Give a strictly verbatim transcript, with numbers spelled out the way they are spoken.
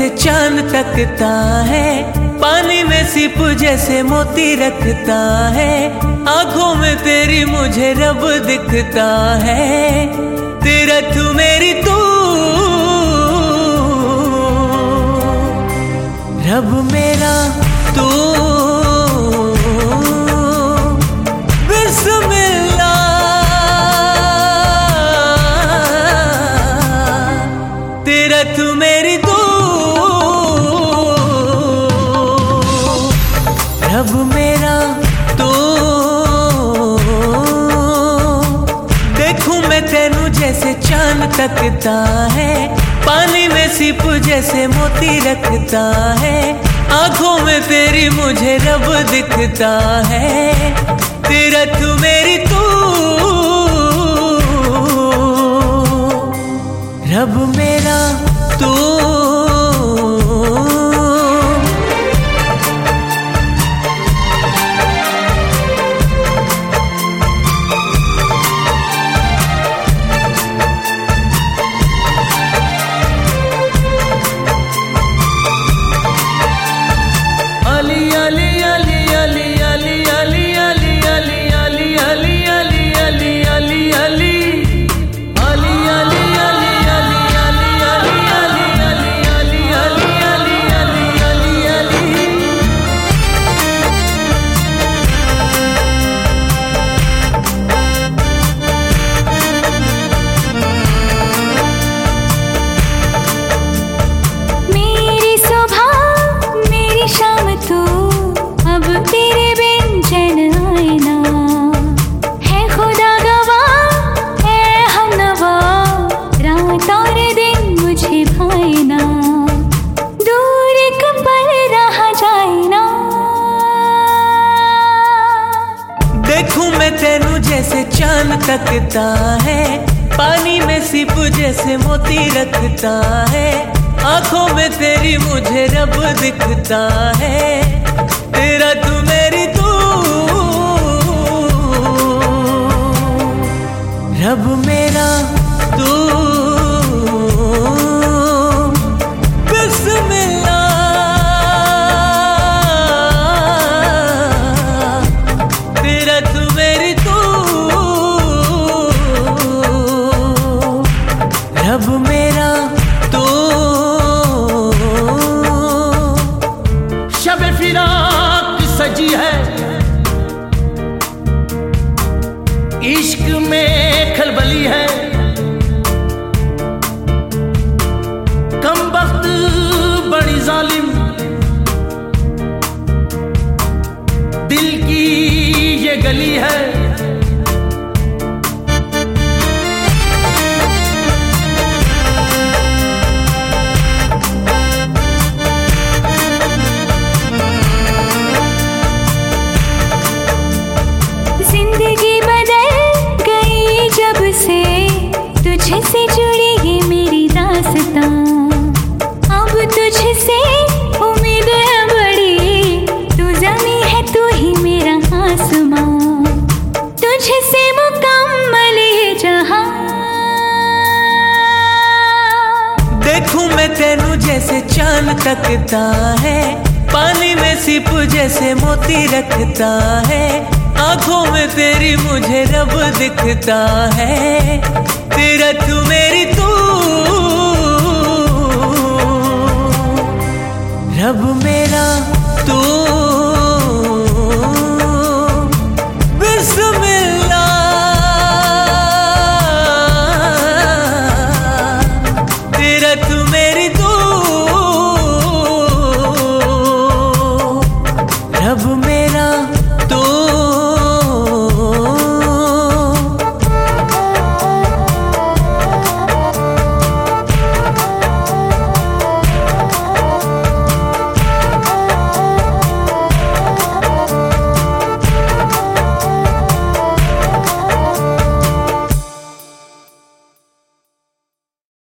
जैसे चांद तकता है, पानी में सीप जैसे मोती रखता है, आंखों में तेरी मुझे रब दिखता है। तेरा तू मेरी तू, रब मेरा तू, बिस्मिल्लाह। तेरा तू मेरी तू, रब मेरा तू। देखूं मैं तेनू जैसे चांद तकता है, पानी में सीप जैसे मोती रखता है, आंखों में तेरी मुझे रब दिखता है। तेरा तू मेरी तू, रब मेरा तू। देखूं मैं तेनू जैसे चांद तकता है, पानी में सीप जैसे मोती रखता है, आंखों में तेरी मुझे रब दिखता है। तेरा तू मेरी तू, रब मेरा तू। रब मेरा तू। शब फिराक सजी है, इश्क में खलबली है, कमबख्त बड़ी जालिम दिल की ये गली है। जिंदगी बदल गई जब से तुझसे जुड़ी है मेरी दास्तां, अब तुझसे उम्मीद है बड़ी, तू ज़मीं है तू ही मेरा आसमां, तुझसे मुकम्मल है जहां। देखूं मैं तेनू जैसे चांद तकता है, पानी में सीप जैसे मोती रखता है, आंखों में तेरी मुझे रब दिखता है। तेरा तू मेरी तू, रब मेरा तू। बिस्मिल्लाह। तेरा तू मेरी